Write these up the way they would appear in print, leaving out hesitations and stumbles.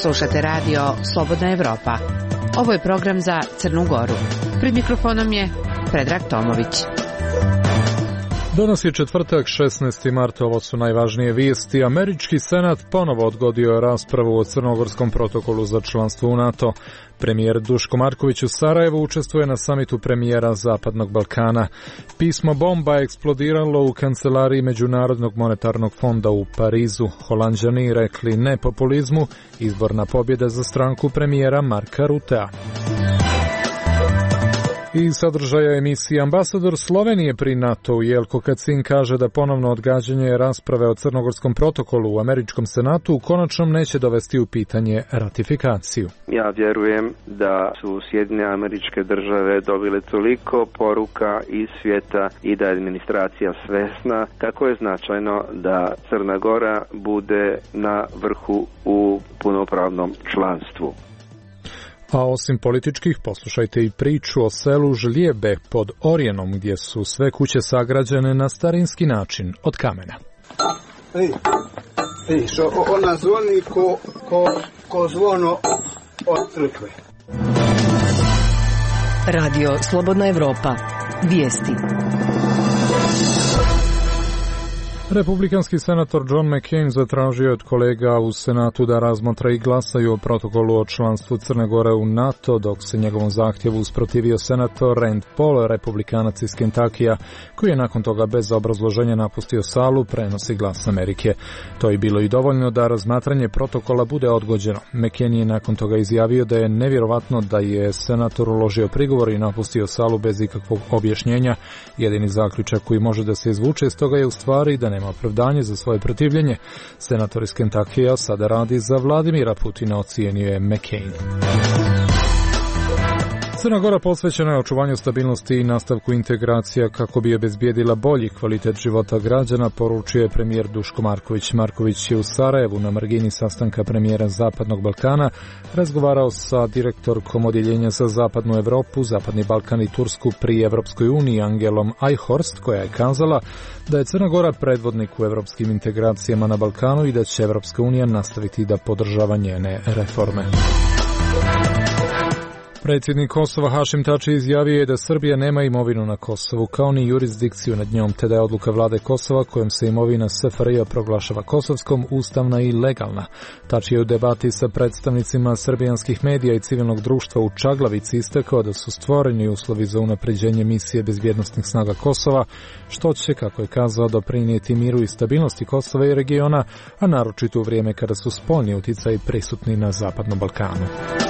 Slušate radio Slobodna Evropa. Ovo je program za Crnu Goru. Pred mikrofonom je Predrag Tomović. Danas je četvrtak, 16. marta, ovo su najvažnije vijesti. Američki senat ponovo odgodio raspravu o crnogorskom protokolu za članstvo u NATO. Premijer Duško Marković u Sarajevu učestvuje na samitu premijera Zapadnog Balkana. Pismo bomba je eksplodiralo u kancelariji Međunarodnog monetarnog fonda u Parizu. Holanđani rekli ne populizmu, izborna pobjeda za stranku premijera Marka Rutea. I sadržaja emisije ambasador Slovenije pri NATO-u Jelko Kacin kaže da ponovno odgađanje rasprave o crnogorskom protokolu u američkom senatu konačno neće dovesti u pitanje ratifikaciju. Ja vjerujem da su Sjedinjene Američke Države dobile toliko poruka iz svijeta i da je administracija svesna kako je značajno da Crna Gora bude na vrhu u punopravnom članstvu. A osim političkih, poslušajte i priču o selu Žlijebe pod Orijenom, gdje su sve kuće sagrađene na starinski način, od kamena. Što ona zvoni ko zvono od crkve. Radio Slobodna Evropa. Vijesti. Republikanski senator John McCain zatražio je od kolega u Senatu da razmotre i glasaju o protokolu o članstvu Crne Gore u NATO, dok se njegovom zahtjevu usprotivio senator Rand Paul, republikanac iz Kentakija, koji je nakon toga bez obrazloženja napustio salu, prenosi Glas Amerike. To je bilo i dovoljno da razmatranje protokola bude odgođeno. McCain je nakon toga izjavio da je nevjerovatno da je senator uložio prigovor i napustio salu bez ikakvog objašnjenja. Jedini zaključak koji može da se izvuče iz toga je u stvari da nema opravdanje za svoje protivljenje. Senator iz Kentakija sada radi za Vladimira Putina, ocijenio je McCain. Crna Gora posvećena je očuvanju stabilnosti i nastavku integracija kako bi obezbijedila bolji kvalitet života građana, poručio je premijer Duško Marković. Marković je u Sarajevu na margini sastanka premijera Zapadnog Balkana razgovarao sa direktorkom odjeljenja za Zapadnu Evropu, Zapadni Balkan i Tursku pri Evropskoj uniji Angelom Eichhorst, koja je kazala da je Crna Gora predvodnik u evropskim integracijama na Balkanu i da će Evropska unija nastaviti da podržava njene reforme. Predsjednik Kosova Hašim Tači izjavio je da Srbija nema imovinu na Kosovu, kao ni jurisdikciju nad njom, te da je odluka vlade Kosova kojom se imovina SFRJ proglašava kosovskom ustavna i legalna. Tači je u debati sa predstavnicima srbijanskih medija i civilnog društva u Čaglavici istakao da su stvoreni uslovi za unapređenje misije bezbjednosnih snaga Kosova, što će, kako je kazao, doprinijeti miru i stabilnosti Kosova i regiona, a naročito u vrijeme kada su spoljni uticaji prisutni na Zapadnom Balkanu.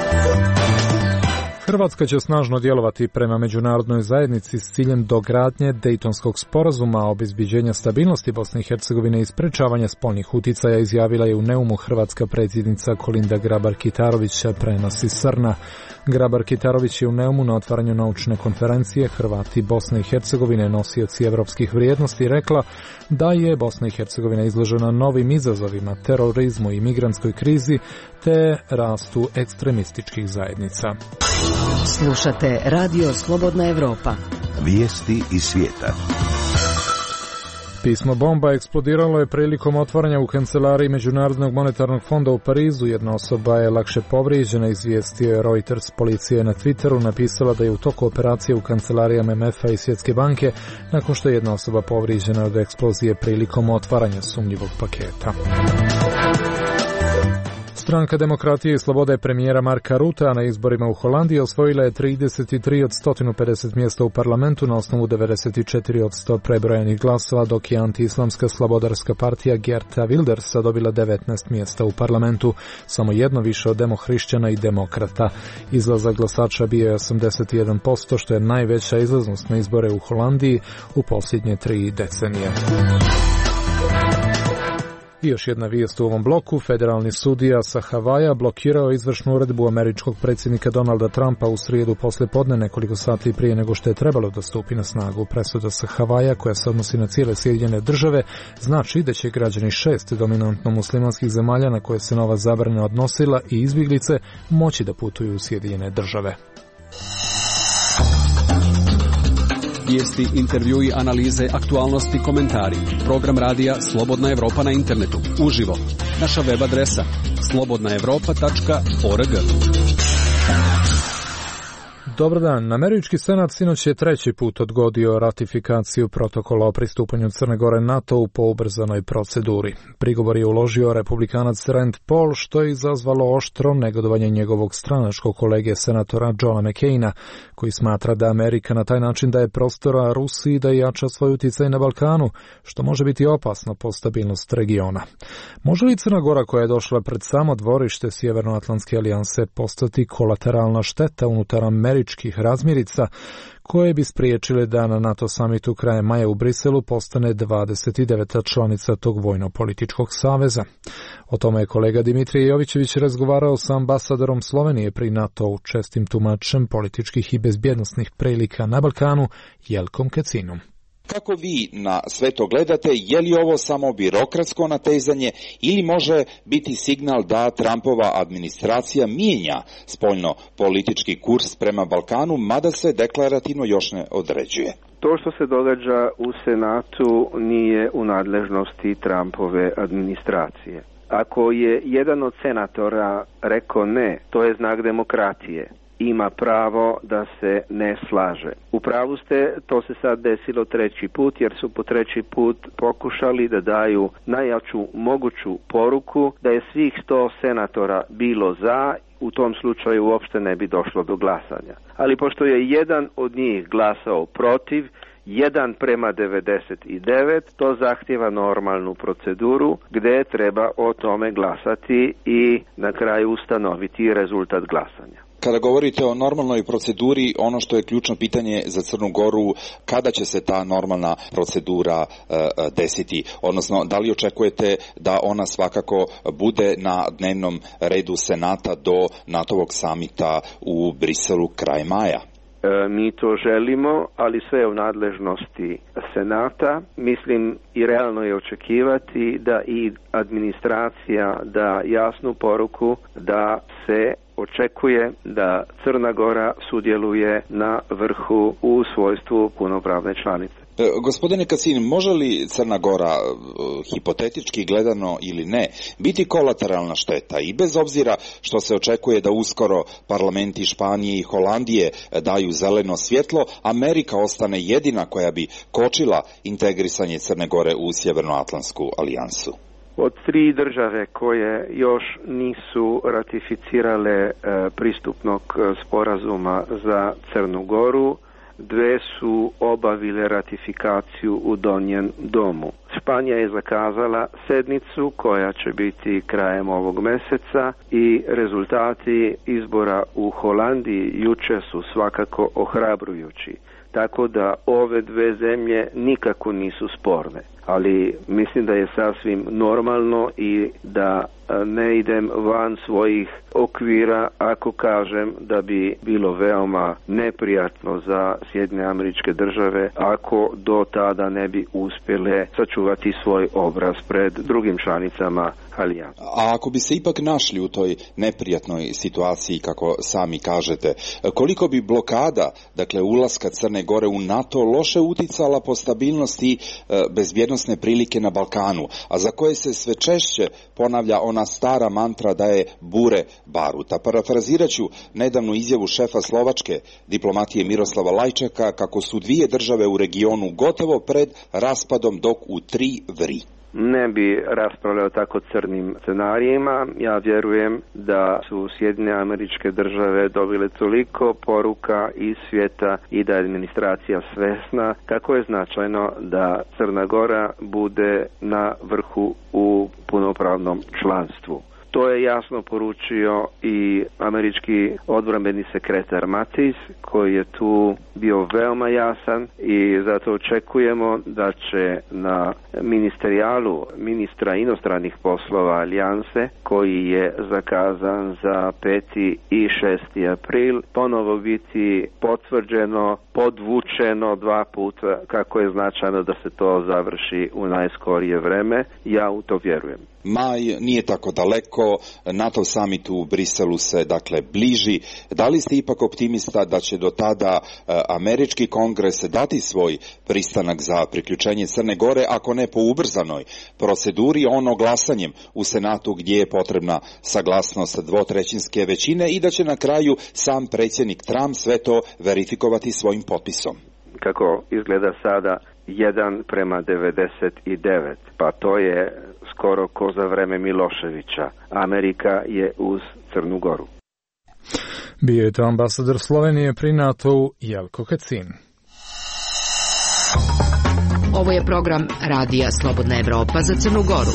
Hrvatska će snažno djelovati prema međunarodnoj zajednici s ciljem dogradnje Dejtonskog sporazuma o obezbeđenju stabilnosti Bosne i Hercegovine i sprečavanja spoljnih uticaja, izjavila je u Neumu hrvatska predsjednica Kolinda Grabar-Kitarović, prenosi Srna. Grabar-Kitarović je u Neumu na otvaranju naučne konferencije Hrvati Bosne i Hercegovine, nosioci evropskih vrijednosti, rekla da je Bosna i Hercegovina izložena novim izazovima, terorizmu i migrantskoj krizi te rastu ekstremističkih zajednica. Slušate Radio Slobodna Evropa. Vijesti iz svijeta. Pismo bomba eksplodiralo je prilikom otvaranja u kancelariji Međunarodnog monetarnog fonda u Parizu. Jedna osoba je lakše povrijeđena, izvijestio je Reuters. Policija je na Twitteru napisala da je u toku operacije u kancelarijama MMF-a i Svjetske banke nakon što je jedna osoba povrijeđena od eksplozije prilikom otvaranja sumnjivog paketa. Stranka Demokratije i slobode premijera Marka Rutea na izborima u Holandiji osvojila je 33 od 150 mjesta u parlamentu na osnovu 94 od 100 prebrojanih glasova, dok je antiislamska slobodarska partija Geerta Wildersa dobila 19 mjesta u parlamentu, samo jedno više od demohrišćana i demokrata. Izlazak glasača bio je 81%, što je najveća izlaznost na izbore u Holandiji u posljednje 3 decenije. I još jedna vijest u ovom bloku. Federalni sudija sa Havaja blokirao izvršnu uredbu američkog predsjednika Donalda Trumpa u srijedu poslijepodne, nekoliko sati prije nego što je trebalo da stupi na snagu. Presuda sa Havaja, koja se odnosi na cijele Sjedinjene države, znači da će građani 6 dominantno muslimanskih zemalja na koje se nova zabrana odnosila i izbjeglice moći da putuju u Sjedinjene države. Vijesti, intervjui, analize, aktualnosti, komentari. Program radija Slobodna Evropa na internetu. Uživo. Naša web adresa slobodnaevropa.org. Dobar dan. Američki senat sinoć je treći put odgodio ratifikaciju protokola o pristupanju Crne Gore NATO-u po ubrzanoj proceduri. Prigovor je uložio republikanac Rand Paul, što je izazvalo oštro negodovanje njegovog stranačkog kolege senatora Johna McCaina, koji smatra da Amerika na taj način daje prostora Rusiji da jača svoj utjecaj na Balkanu, što može biti opasno po stabilnost regiona. Može li Crna Gora, koja je došla pred samo dvorište Sjevernoatlantske alijanse, postati kolateralna šteta unutar američkih razmirica koje bi spriječile da na NATO samitu krajem maja u Briselu postane 29. članica tog vojno-političkog saveza? O tome je kolega Dimitrije Jovićević razgovarao sa ambasadorom Slovenije pri NATO-u, čestim tumačem političkih i bezbjednosnih prilika na Balkanu, Jelkom Kecinom. Kako vi na sve to gledate, je li ovo samo birokratsko natezanje ili može biti signal da Trumpova administracija mijenja spoljno politički kurs prema Balkanu, mada se deklarativno još ne određuje? To što se događa u Senatu nije u nadležnosti Trumpove administracije. Ako je jedan od senatora rekao ne, to je znak demokratije. Ima pravo da se ne slaže. U pravu ste, to se sad desilo treći put, jer su po treći put pokušali da daju najjaču moguću poruku da je svih 100 senatora bilo za, u tom slučaju uopšte ne bi došlo do glasanja. Ali pošto je jedan od njih glasao protiv, 1:99, to zahtjeva normalnu proceduru gdje treba o tome glasati i na kraju ustanoviti rezultat glasanja. Kada govorite o normalnoj proceduri, ono što je ključno pitanje za Crnu Goru, kada će se ta normalna procedura desiti? Odnosno, da li očekujete da ona svakako bude na dnevnom redu Senata do NATO-vog samita u Briselu kraj maja? Mi to želimo, ali sve je u nadležnosti Senata. Mislim i realno je očekivati da i administracija da jasnu poruku da se očekuje da Crna Gora sudjeluje na vrhu u svojstvu punopravne članice. Gospodine Kacin, može li Crna Gora, hipotetički gledano ili ne, biti kolateralna šteta i bez obzira što se očekuje da uskoro parlamenti Španije i Holandije daju zeleno svjetlo, Amerika ostane jedina koja bi kočila integrisanje Crne Gore u Sjevernoatlantsku alijansu? Od 3 države koje još nisu ratificirale pristupnog sporazuma za Crnu Goru, 2 su obavile ratifikaciju u Donjem domu. Španija je zakazala sednicu koja će biti krajem ovog mjeseca i rezultati izbora u Holandiji jučer su svakako ohrabrujući. Tako da ove 2 zemlje nikako nisu sporne. Ali mislim da je sasvim normalno i da ne idem van svojih okvira ako kažem da bi bilo veoma neprijatno za Sjedinjene Američke Države ako do tada ne bi uspjele sačuvati svoj obraz pred drugim članicama alijanse. A ako bi se ipak našli u toj neprijatnoj situaciji, kako sami kažete, koliko bi blokada, dakle ulaska Crne Gore u NATO, loše uticala po stabilnosti bezbjednosne prilike na Balkanu, a za koje se sve češće ponavlja ona stara mantra da je bure baruta. Parafrazirat ću nedavnu izjavu šefa slovačke diplomatije Miroslava Lajčaka kako su 2 države u regionu gotovo pred raspadom dok u 3 vri. Ne bi raspravljao tako crnim scenarijima. Ja vjerujem da su Sjedinjene Američke Države dobile toliko poruka iz svijeta i da je administracija svjesna kako je značajno da Crna Gora bude na vrhu u punopravnom članstvu. To je jasno poručio i američki odbrambeni sekretar Mattis, koji je tu bio veoma jasan i zato očekujemo da će na ministerijalu ministra inostranih poslova alijanse, koji je zakazan za 5. i 6. april, ponovo biti potvrđeno, podvučeno 2 puta kako je značajno da se to završi u najskorije vreme. Ja u to vjerujem. Maj nije tako daleko, polako NATO summit u Briselu se dakle bliži. Da li ste ipak optimista da će do tada američki kongres dati svoj pristanak za priključenje Crne Gore, ako ne po ubrzanoj proceduri, ono glasanjem u Senatu gdje je potrebna saglasnost dvotrećinske većine i da će na kraju sam predsjednik Trump sve to verifikovati svojim potpisom? Kako izgleda sada 1:99, pa to je skoro ko za vreme Miloševića. Amerika je uz Crnu Goru. Bio je to ambasador Slovenije pri NATO-u Jelko Kacin. Ovo je program Radija Slobodna Evropa za Crnu Goru.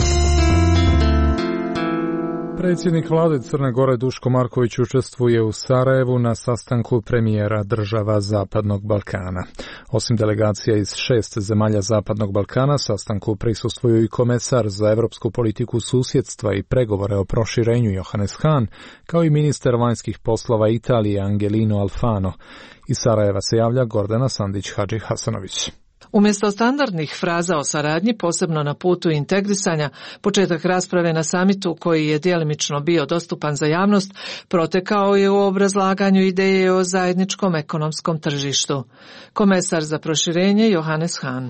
Predsjednik vlade Crne Gore Duško Marković učestvuje u Sarajevu na sastanku premijera država Zapadnog Balkana. Osim delegacija iz 6 zemalja Zapadnog Balkana, sastanku prisustvuju i komesar za evropsku politiku susjedstva i pregovore o proširenju Johannes Hahn, kao i ministar vanjskih poslova Italije Angelino Alfano. Iz Sarajeva se javlja Gordana Sandić-Hadži Hasanović. Umjesto standardnih fraza o saradnji, posebno na putu integrisanja, početak rasprave na samitu koji je djelimično bio dostupan za javnost, protekao je u obrazlaganju ideje o zajedničkom ekonomskom tržištu. Komesar za proširenje Johannes Hahn.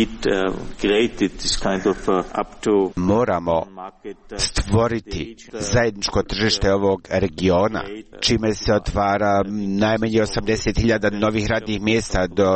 Moramo stvoriti zajedničko tržište ovog regiona, čime se otvara najmanje 80.000 novih radnih mjesta do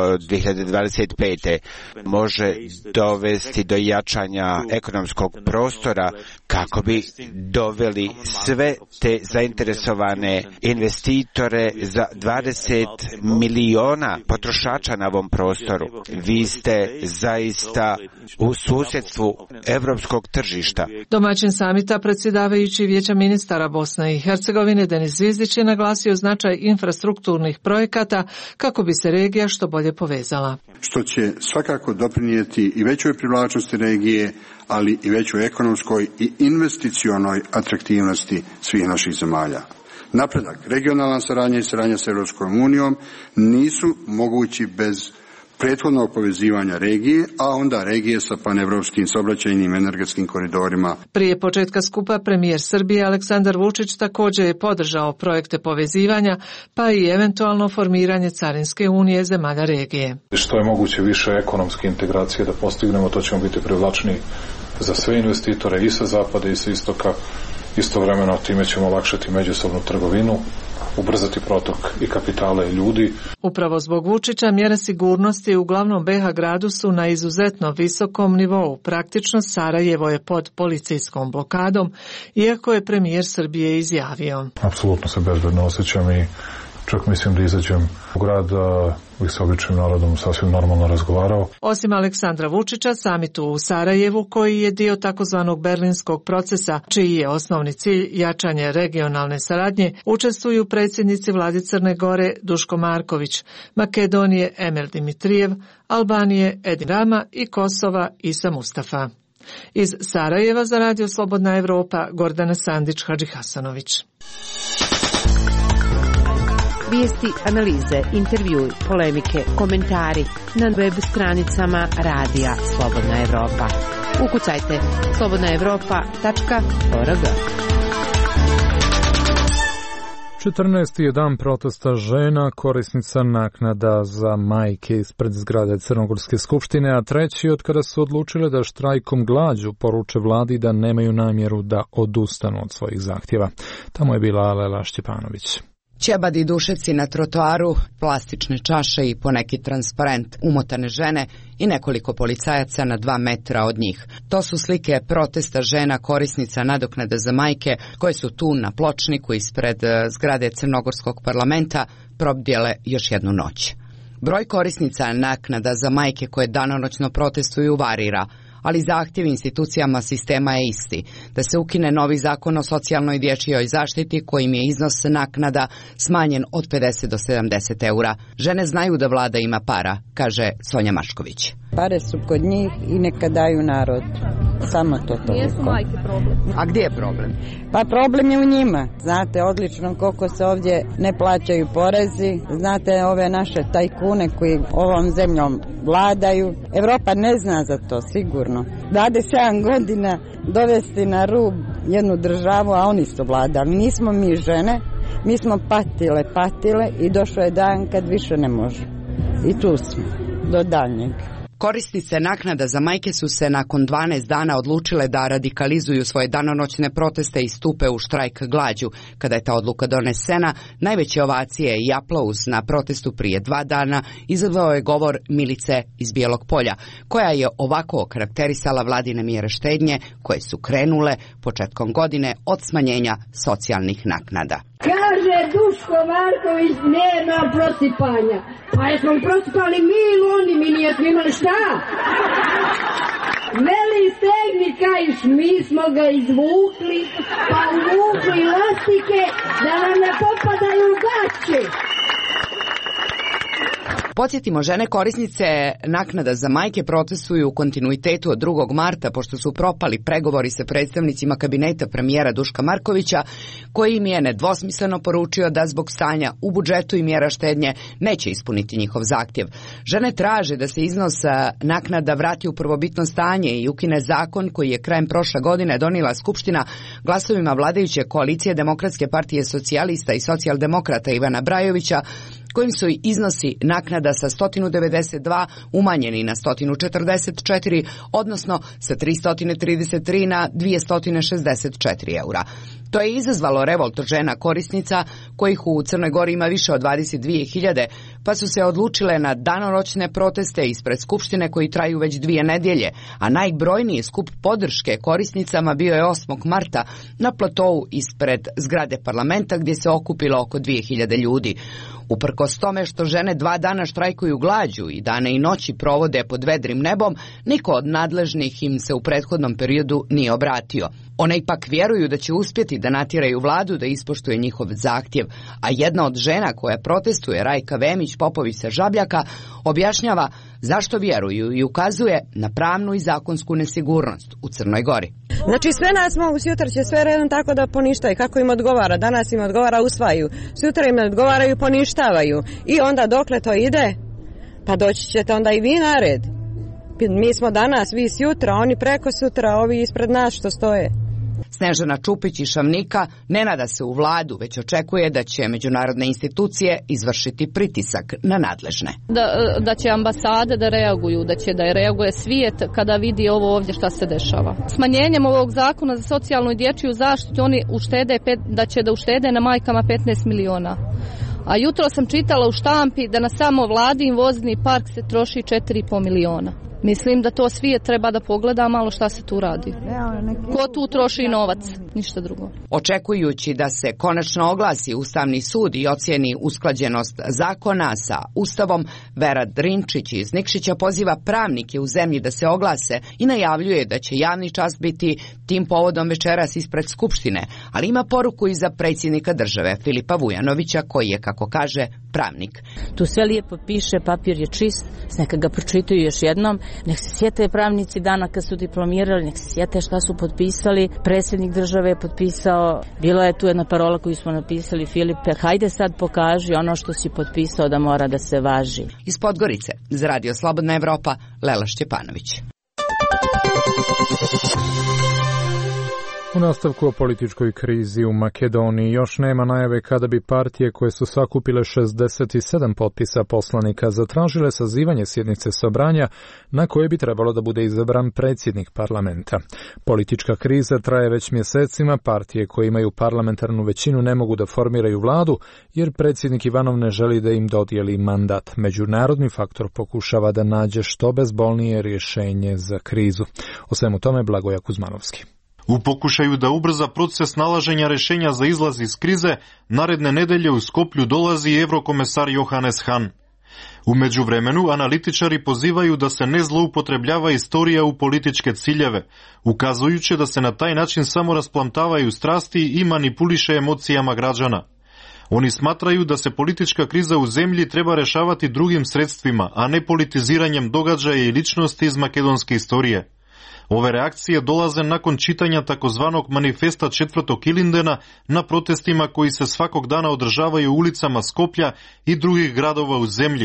2025. Može dovesti do jačanja ekonomskog prostora kako bi doveli sve te zainteresovane investitore za 20 miliona potrošača na ovom prostoru. Vi ste zaista u susjedstvu evropskog tržišta. Domaćin samita, predsjedavajući Vijeća ministara Bosne i Hercegovine Denis Zvizdić, je naglasio značaj infrastrukturnih projekata kako bi se regija što bolje povezala. Što će svakako doprinijeti i većoj privlačnosti regije, ali i većoj ekonomskoj i investicionoj atraktivnosti svih naših zemalja. Napredak, regionalna saradnja i saradnja s Europskom unijom nisu mogući bez prethodnog povezivanja regije, a onda regije sa panevropskim saobraćajnim energetskim koridorima. Prije početka skupa premijer Srbije Aleksandar Vučić također je podržao projekte povezivanja, pa i eventualno formiranje carinske unije zemalja regije. Što je moguće više ekonomske integracije da postignemo, to ćemo biti privlačniji za sve investitore i sa zapada i sa istoka. Istovremeno time ćemo olakšati međusobnu trgovinu, ubrzati protok i kapitala i ljudi. Upravo zbog Vučića mjere sigurnosti u glavnom BiH gradu su na izuzetno visokom nivou. Praktično Sarajevo je pod policijskom blokadom, iako je premijer Srbije izjavio. Apsolutno se bezbedno osjećam i čak mislim da izađem u grad i sa običnim narodom sasvim normalno razgovarao. Osim Aleksandra Vučića, samitu u Sarajevu, koji je dio takozvanog berlinskog procesa, čiji je osnovni cilj jačanje regionalne saradnje, učestvuju predsjednici vlade Crne Gore Duško Marković, Makedonije Emir Dimitrijev, Albanije Edi Rama i Kosova Isa Mustafa. Iz Sarajeva za Radio Slobodna Evropa, Gordana Sandić-Hadži Hasanović. Vijesti, analize, intervjui, polemike, komentari na web stranicama Radija Slobodna Evropa. Ukucajte slobodnaevropa.org. 14. je dan protesta žena, korisnica naknada za majke ispred zgrade Crnogorske skupštine, a treći od kada su odlučile da štrajkom glađu poruče vladi da nemaju namjeru da odustanu od svojih zahtjeva. Tamo je bila Lela Šćepanović. Ćebadi dušeci na trotoaru, plastične čaše i poneki transparent, umotane žene i nekoliko policajaca na 2 metra od njih. To su slike protesta žena korisnica nadoknade za majke koje su tu na pločniku ispred zgrade Crnogorskog parlamenta probdjele još jednu noć. Broj korisnica naknada za majke koje danonoćno protestuju varira, ali zahtjev institucijama sistema je isti, da se ukine novi zakon o socijalnoj i dječjoj zaštiti kojim je iznos naknada smanjen od 50 do 70 eura. Žene znaju da vlada ima para, kaže Sonja Mašković. Pare su kod njih i neka daju narod. Samo to toliko. Nije su majke problem. A gdje je problem? Pa problem je u njima. Znate odlično koliko se ovdje ne plaćaju porezi. Znate ove naše tajkune koji ovom zemljom vladaju. Evropa ne zna za to sigurno. 27 godina dovesti na rub jednu državu, a oni su vladali. Nismo mi žene, mi smo patile i došao je dan kad više ne može. I tu smo, do daljnjeg. Korisnice naknada za majke su se nakon 12 dana odlučile da radikalizuju svoje danonoćne proteste i stupe u štrajk glađu. Kada je ta odluka donesena, najveće ovacije i aplauz na protestu prije 2 dana izazvao je govor Milice iz Bijelog Polja, koja je ovako okarakterisala vladine mjere štednje koje su krenule početkom godine od smanjenja socijalnih naknada. Kaže Duško Marković, nema prosipanja. Pa jesmo prosipali mi ili oni, mi nijesmo imali šta? Veli stegni kajš, mi smo ga izvukli, pa uvukli lastike da nam ne popadaju gaće. Podsjetimo, žene korisnice naknada za majke protestuju u kontinuitetu od 2. marta, pošto su propali pregovori sa predstavnicima kabineta premijera Duška Markovića, koji im je nedvosmisleno poručio da zbog stanja u budžetu i mjera štednje neće ispuniti njihov zahtjev. Žene traže da se iznos naknada vrati u prvobitno stanje i ukine zakon koji je krajem prošle godine donijela Skupština glasovima vladajuće koalicije Demokratske partije socijalista i socijaldemokrata Ivana Brajovića, kojim su iznosi naknada sa 192 umanjeni na 144, odnosno sa 333 na 264 eura. To je izazvalo revolt žena korisnica, kojih u Crnoj Gori ima više od 22.000, pa su se odlučile na danonoćne proteste ispred Skupštine koji traju već 2 nedjelje, a najbrojniji skup podrške korisnicama bio je 8. marta na platovu ispred zgrade parlamenta gdje se okupilo oko 2.000 ljudi. Uprkos tome što žene 2 dana štrajkuju glađu i dane i noći provode pod vedrim nebom, niko od nadležnih im se u prethodnom periodu nije obratio. One ipak vjeruju da će uspjeti da natjeraju vladu da ispoštuje njihov zahtjev, a jedna od žena koja protestuje, Rajka Vemić Popović sa Žabljaka, objašnjava zašto vjeruju i ukazuje na pravnu i zakonsku nesigurnost u Crnoj Gori. Znači sve nas mogu, sutra će sve redom tako da poništaju kako im odgovara. Danas im odgovara, usvajaju. Sutra im ne odgovaraju, poništavaju. I onda dokle to ide? Pa doći ćete onda i vi na red. Mi smo danas, vi sutra, oni preko sutra, ovi ispred nas što stoje. Snežana Čupić iz Šavnika ne nada se u vladu, već očekuje da će međunarodne institucije izvršiti pritisak na nadležne. Da će ambasade da reaguju, da će da reaguje svijet kada vidi ovo ovdje šta se dešava. Smanjenjem ovog zakona za socijalnu i dječju zaštitu oni da će uštede na majkama 15 miliona. A jutro sam čitala u štampi da na samo vladin vozni park se troši 4,5 miliona. Mislim da to svijet treba da pogleda malo šta se tu radi. Ko tu troši novac, ništa drugo. Očekujući da se konačno oglasi Ustavni sud i ocijeni usklađenost zakona sa Ustavom, Vera Drinčić iz Nikšića poziva pravnike u zemlji da se oglase i najavljuje da će javni čas biti tim povodom večeras ispred Skupštine, ali ima poruku i za predsjednika države Filipa Vujanovića, koji je, kako kaže, pravnik. Tu sve lijepo piše, papir je čist, neka ga pročitaju još jednom. Nek se sjete pravnici dana kad su diplomirali, nek se sjete šta su potpisali. Predsjednik države je potpisao, bila je tu jedna parola koju smo napisali, Filipe, hajde sad pokaži ono što si potpisao da mora da se važi. Iz Podgorice, za Radio Slobodna Evropa, Lela Šćepanović. U nastavku o političkoj krizi u Makedoniji još nema najave kada bi partije koje su sakupile 67 potpisa poslanika zatražile sazivanje sjednice Sobranja na koje bi trebalo da bude izabran predsjednik parlamenta. Politička kriza traje već mjesecima, partije koje imaju parlamentarnu većinu ne mogu da formiraju vladu jer predsjednik Ivanov ne želi da im dodijeli mandat. Međunarodni faktor pokušava da nađe što bezbolnije rješenje za krizu. O svemu tome Blagoja Kuzmanovski. U pokušaju da ubrza proces nalaženja rješenja za izlaz iz krize, naredne nedelje u Skoplju dolazi eurokomesar Johannes Hahn. U međuvremenu analitičari pozivaju da se ne zloupotrebljava istorija u političke ciljeve, ukazujući da se na taj način samo rasplamtavaju strasti i manipuliše emocijama građana. Oni smatraju da se politička kriza u zemlji treba rješavati drugim sredstvima, a ne politiziranjem događaja i ličnosti iz makedonske istorije. Ove reakcije dolaze nakon čitanja takozvanog manifesta 4. Ilindena na protestima koji se svakog dana održavaju u ulicama Skoplja i drugih gradova u zemlji,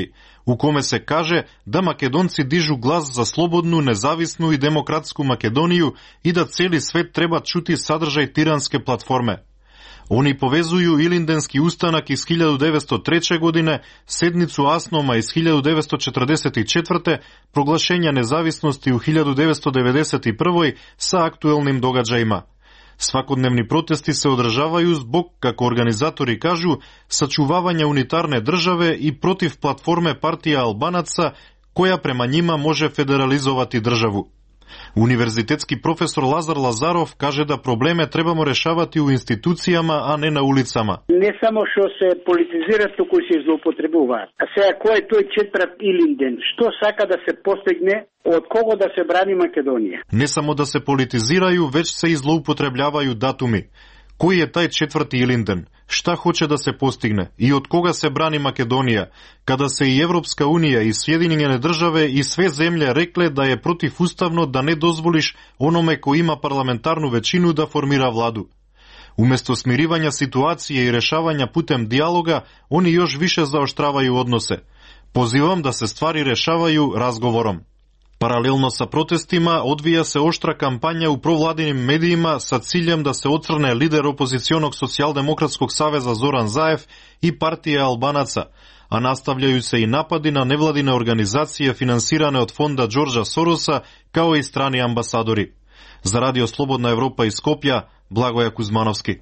u kome se kaže da Makedonci dižu glas za slobodnu, nezavisnu i demokratsku Makedoniju i da cijeli svet treba čuti sadržaj tiranske platforme. Oni povezuju Ilindenski ustanak iz 1903. godine, sednicu Asnoma iz 1944. proglašenja nezavisnosti u 1991. sa aktuelnim događajima. Svakodnevni protesti se održavaju zbog, kako organizatori kažu, sačuvavanja unitarne države i protiv platforme partija Albanaca, koja prema njima može federalizovati državu. Univerzitetski profesor Lazar Lazarov kaže da probleme trebamo rešavati u institucijama, a ne na ulicama. Ne samo što se politizira, to koji se zloupotrebува. A сега, ko je toj četvrat Ilinden? Što saka da se postigne? Od kogo da se brani Makedonija? Ne samo da se politiziraju, već se i zloupotrebljavaju datumi. Koji je taj četvrti Ilinden? Šta hoće da se postigne? I od koga se brani Makedonija? Kada se i Evropska unija i Sjedinjene države i sve zemlje rekle da je protivustavno da ne dozvoliš onome ko ima parlamentarnu većinu da formira vladu. Umesto smirivanja situacije i rešavanja putem dijaloga, oni još više zaoštravaju odnose. Pozivam da se stvari rešavaju razgovorom. Paralelno sa protestima odvija se oštra kampanja u provladinim medijima sa ciljem da se ocrne lider opozicionog socijaldemokratskog saveza Zoran Zaev i partije Albanaca, a nastavljaju se i napadi na nevladine organizacije finansirane od fonda Đorđa Sorosa, kao i strani ambasadori. Za Radio Slobodna Evropa iz Skopja, Blagoja Kuzmanovski.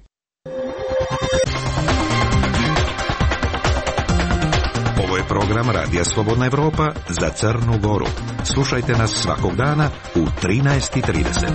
Ovo je program Radija Slobodna Evropa za Crnu Goru. Slušajte nas svakog dana u 13:30.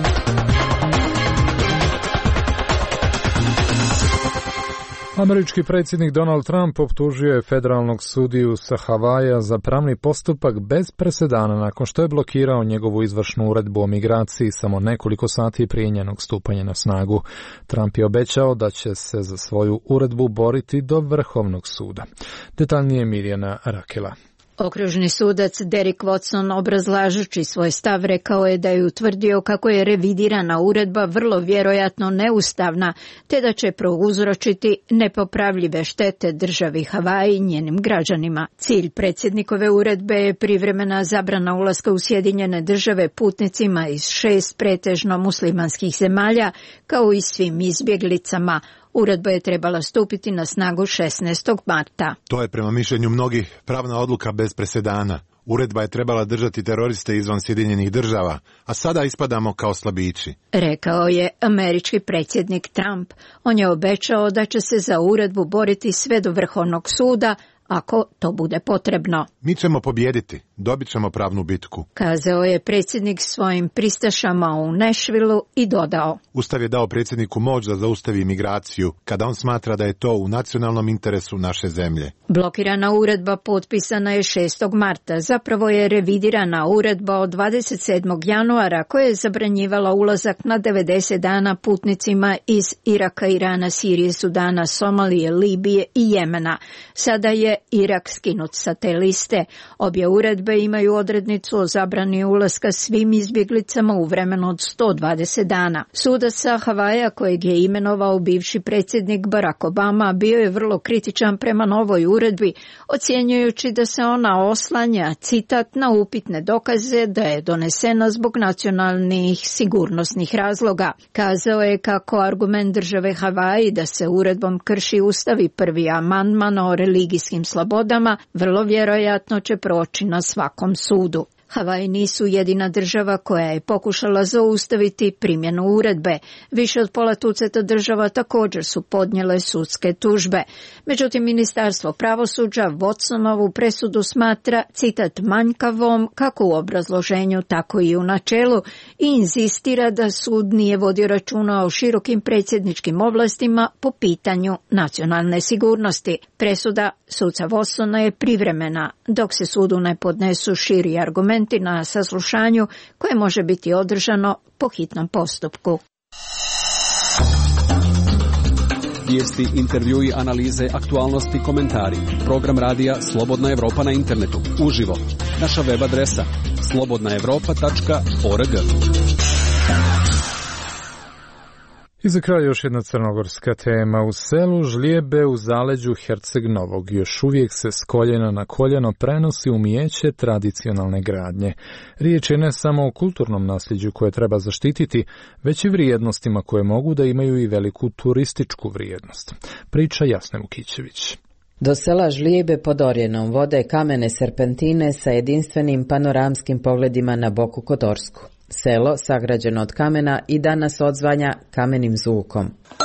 Američki predsjednik Donald Trump optužio je federalnog sudiju sa Havaja za pravni postupak bez presedana nakon što je blokirao njegovu izvršnu uredbu o migraciji samo nekoliko sati prije njenog stupanja na snagu. Trump je obećao da će se za svoju uredbu boriti do Vrhovnog suda. Detaljnije Mirjana Rakela. Okružni sudac Derek Watson, obrazlažući svoj stav, rekao je da je utvrdio kako je revidirana uredba vrlo vjerojatno neustavna, te da će prouzročiti nepopravljive štete državi Havaji i njenim građanima. Cilj predsjednikove uredbe je privremena zabrana ulaska u Sjedinjene države putnicima iz 6 pretežno muslimanskih zemalja, kao i svim izbjeglicama. Uredba je trebala stupiti na snagu 16. marta. To je prema mišljenju mnogih pravna odluka bez presedana. Uredba je trebala držati teroriste izvan Sjedinjenih država, a sada ispadamo kao slabići. Rekao je američki predsjednik Trump. On je obećao da će se za uredbu boriti sve do Vrhovnog suda, ako to bude potrebno. Mi ćemo pobijediti, dobit ćemo pravnu bitku, kazao je predsjednik svojim pristašama u Nashvilleu i dodao. Ustav je dao predsjedniku moć da zaustavi imigraciju, kada on smatra da je to u nacionalnom interesu naše zemlje. Blokirana uredba potpisana je 6. marta. Zapravo je revidirana uredba od 27. januara koja je zabranjivala ulazak na 90 dana putnicima iz Iraka, Irana, Sirije, Sudana, Somalije, Libije i Jemena. Sada je Irak skinut sa te liste. Obje uredbe imaju odrednicu o zabrani ulaska svim izbjeglicama u vremenu od 120 dana. Sudac sa Havaja, kojeg je imenovao bivši predsjednik Barack Obama, bio je vrlo kritičan prema novoj uredbi, ocjenjujući da se ona oslanja, citat, na upitne dokaze da je donesena zbog nacionalnih sigurnosnih razloga. Kazao je kako argument države Havaji da se uredbom krši Ustav i prvi amandman o religijskim slobodama vrlo vjerojatno će proći na svakom sudu. Havaji nisu jedina država koja je pokušala zaustaviti primjenu uredbe. Više od pola tuceta država također su podnijele sudske tužbe. Međutim, Ministarstvo pravosuđa Watsonovu presudu smatra, citat, manjkavom kako u obrazloženju, tako i u načelu i inzistira da sud nije vodio računa o širokim predsjedničkim ovlastima po pitanju nacionalne sigurnosti. Presuda suca Watsona je privremena, dok se sudu ne podnesu širi argumenti na saslušanju koje može biti održano po hitnom postupku. Vijesti, intervjui, analize, aktualnosti, komentari. Program radija Slobodna Evropa na internetu. Uživo. Naša web adresa slobodnaevropa.org. I za kraj još jedna crnogorska tema. U selu Žlijebe u zaleđu Herceg Novog još uvijek se s koljena na koljeno prenosi umijeće tradicionalne gradnje. Riječ je ne samo o kulturnom nasljeđu koje treba zaštititi, već i vrijednostima koje mogu da imaju i veliku turističku vrijednost. Priča Jasne Vukićević. Do sela Žlijebe pod Orjenom vode kamene serpentine sa jedinstvenim panoramskim pogledima na Boku Kotorsku. Selo, sagrađeno od kamena, i danas odzvanja kamenim zvukom.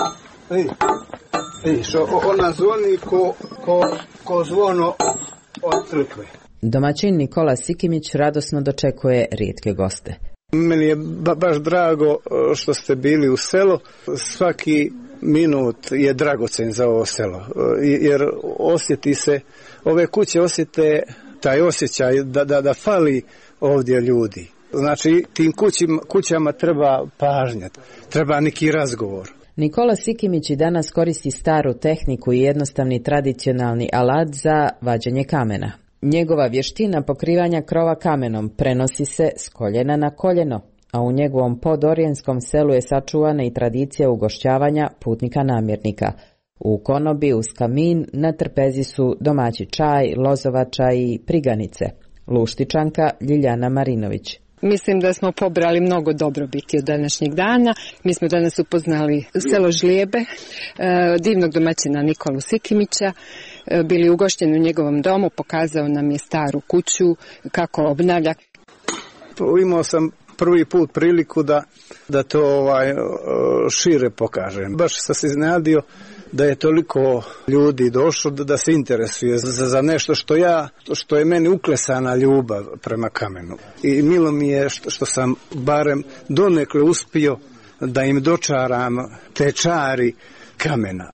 Ona zvoni ko zvono od crkve. Domaćin Nikola Sikimić radosno dočekuje rijetke goste. Meni je baš drago što ste bili u selu. Svaki minut je dragocen za ovo selo, jer osjeti se, ove kuće osjete taj osjećaj da fali ovdje ljudi. Znači, tim kućama treba pažnja, treba neki razgovor. Nikola Sikimić i danas koristi staru tehniku i jednostavni tradicionalni alat za vađenje kamena. Njegova vještina pokrivanja krova kamenom prenosi se s koljena na koljeno, a u njegovom podorijenskom selu je sačuvana i tradicija ugošćavanja putnika namjernika. U konobi uz kamin na trpezi su domaći čaj, lozovača i priganice. Luštičanka Ljiljana Marinović. Mislim da smo pobrali mnogo dobrobiti od današnjeg dana. Mi smo danas upoznali selo Žlijebe, divnog domaćina Nikolu Sikimića, bili ugošćeni u njegovom domu, pokazao nam je staru kuću, kako obnavlja. Imao sam prvi put priliku da to šire pokažem. Baš sam se iznenadio da je toliko ljudi došlo da se interesuje za nešto što je meni uklesana ljubav prema kamenu. I milo mi je što sam barem donekle uspio da im dočaram te čari kamena.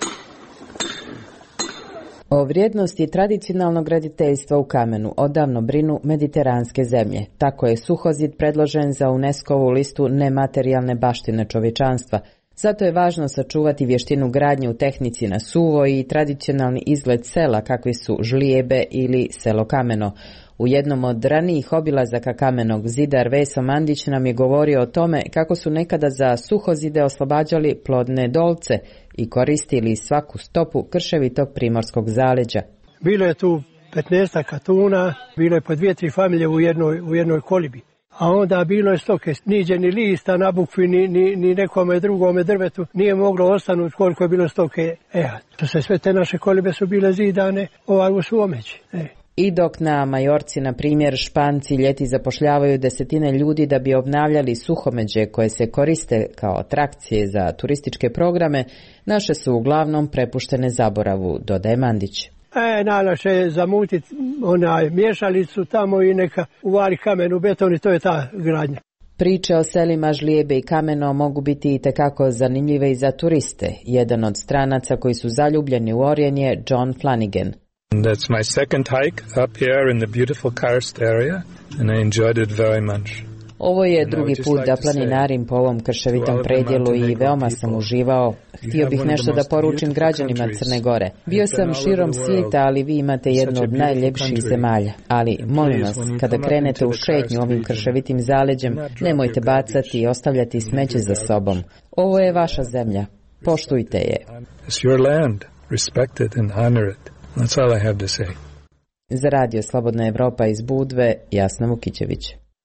O vrijednosti tradicionalnog graditeljstva u kamenu odavno brinu mediteranske zemlje. Tako je Suhozid predložen za UNESCO-vu listu nematerijalne baštine čovječanstva. Zato je važno sačuvati vještinu gradnje u tehnici na suvo i tradicionalni izgled sela kakvi su Žlijebe ili selo Kameno. U jednom od ranijih obilazaka Kamenog zidar Veso Mandić nam je govorio o tome kako su nekada za Suhozide oslobađali plodne dolce i koristili svaku stopu krševitog primorskog zaleđa. Bilo je tu 15 katuna, bilo je po 2-3 familije u jednoj kolibi. A onda bilo je stoke, niđe ni lista na bukvi, ni nekome drugome drvetu, nije moglo ostanuti koliko je bilo stoke. Sve te naše kolibe su bile zidane u Suomeći. I dok na Majorci, na primjer, Španci ljeti zapošljavaju desetine ljudi da bi obnavljali suhomeđe koje se koriste kao atrakcije za turističke programe, naše su uglavnom prepuštene zaboravu, dodaje Mandić. Najlakše je zamutiti miješalicu tamo i neka uvari kamen u beton i to je ta gradnja. Priče o selima Žlijebe i Kameno mogu biti itekako zanimljive i za turiste. Jedan od stranaca koji su zaljubljeni u Orjen je John Flanagan. That's my second hike up here in the beautiful karst area and I enjoyed it very much. Ovo je drugi put da planinarim po ovom krševitom predjelu i veoma sam uživao. Htio bih nešto da poručim građanima Crne Gore. Bio sam širom svijeta, ali vi imate jednu od najljepših zemalja. Ali, molim vas, kada krenete u šetnju ovim krševitim zaleđem, nemojte bacati i ostavljati smeće za sobom. Ovo je vaša zemlja. Poštujte je. It's your land. Respect it and honor it. That's all I have to say. Za Radio Slobodna Evropa iz Budve, Jasna Vukićević.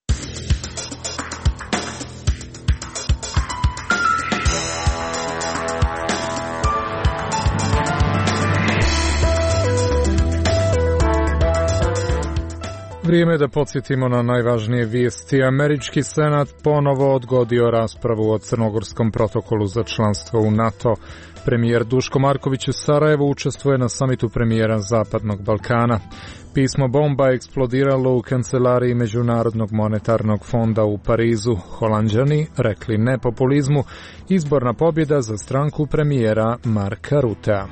Vrijeme da podsjetimo na najvažnije vijesti. Američki senat ponovo odgodio raspravu o crnogorskom protokolu za članstvo u NATO. Premijer Duško Marković u Sarajevu učestvuje na samitu premijera Zapadnog Balkana. Pismo bomba eksplodiralo u kancelariji Međunarodnog monetarnog fonda u Parizu. Holanđani rekli ne populizmu. Izborna pobjeda za stranku premijera Marka Rutea.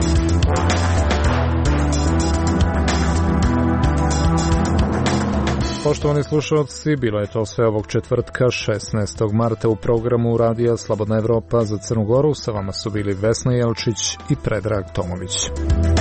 Poštovani slušalci, bilo je to sve ovog četvrtka 16. marta u programu Radija Slobodna Evropa za Crnu Goru. Sa vama su bili Vesna Jelčić i Predrag Tomović.